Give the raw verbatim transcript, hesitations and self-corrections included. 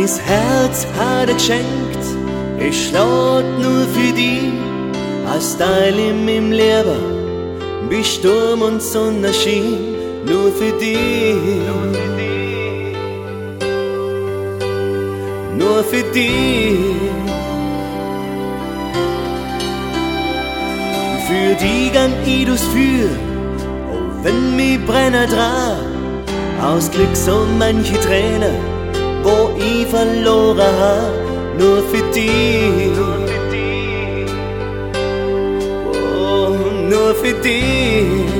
Herz hat er geschenkt, es schlägt nur für dich, als Teil in meinem Leben, wie Sturm und Sonnenschein, nur für dich, nur für dich. Für die gang ich durchs Feuer, auch wenn mich brenner dran, aus Glück so manche Tränen, wo ich verloren hab, nur für dich, oh, nur für dich.